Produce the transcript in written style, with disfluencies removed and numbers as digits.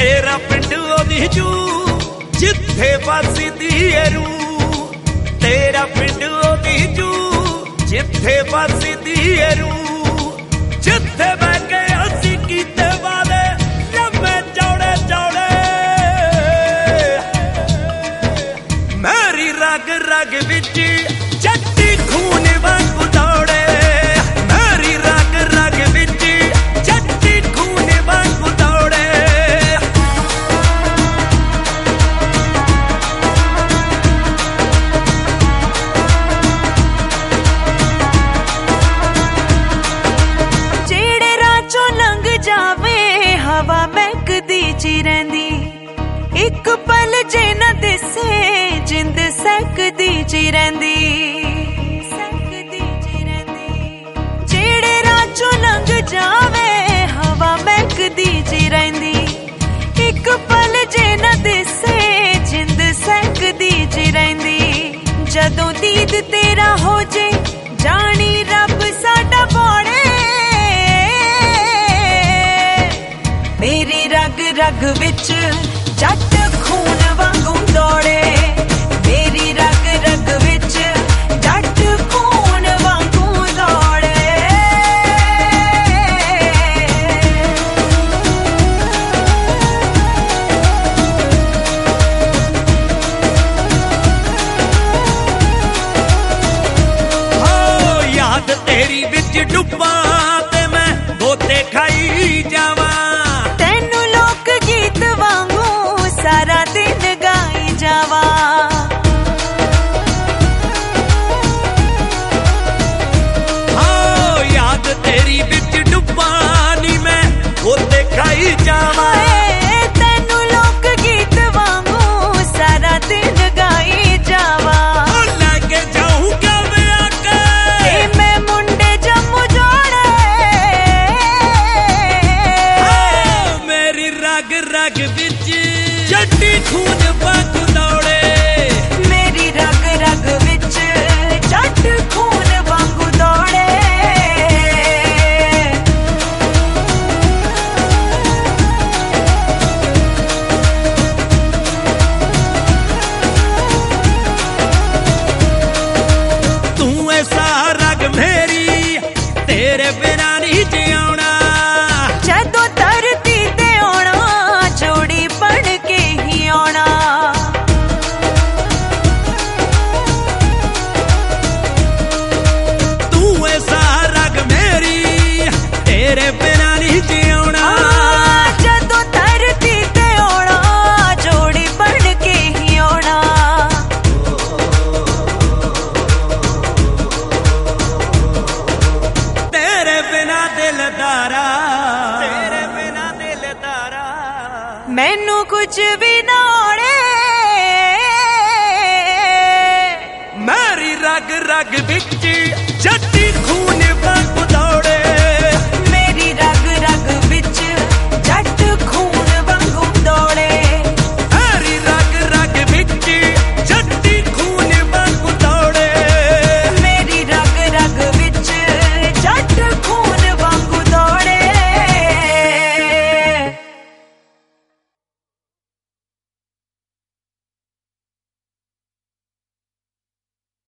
तेरा पिंड ओदी जू जिथे बसदी ए रूह, तेरा पिंड ओदी जू जिथे बसदी ए रूह, जिथे बह के असी कीते वादे लम्मे चौड़े चौड़े, मेरी रग रग विच जट्टी खून वांगू दौड़े, मेरी रग रग विच जट्टी खून वांगू दौड़े। जेड़े राचों लंघ जावे हवा महकदी ची रहिंदी, एक पल जे न दिसे जिंद सहकदी ची रहिंदी, जेड़े राचों लंघ जावे हवा महकदी ची रहिंदी, एक पल जे न दिसे जिंद सहकदी ची रहिंदी। जदों दीद तेरा हो जे जानी रब साडा बौड़े, मेरी रग रग विच जट खून वांगू दौड़े, मेरी रग रग विच जट खून वांगू दौड़े। हो याद तेरी विच डुब्बा ते मैं गोते खाई जावां, तैनू लोक गीत वांगू सारा दिन गाई जावा, हो याद तेरी विच डुब्बा नी मैं गोते खाई जावां। हाय तैनू लोक गीत वांगू सारा दिन गाई जावा। ओ लगे जाऊंगा मैं आके ए मैं मुंडे जम्मू जोड़े, हो मेरी रग रग विच जट्टी खून वांगू दौड़े, मेरी रग रग विच जट खून वांगू दौड़े। तू ऐसा रग मेरी तेरे बिना नहीं जियाना, जदों धरती ते आउणा जोड़ी बन के ही आउणा, तू ऐसा रग मेरी तेरे बिना नहीं जियाना। जदों धरती ते आउणा जोड़ी बन के ही आउणा। तेरे बिना दिलदारा, तेरे बिना दिलदारा, मैनू कुछ भी ना ओढ़े, मेरी रग रग विच जट्टी खून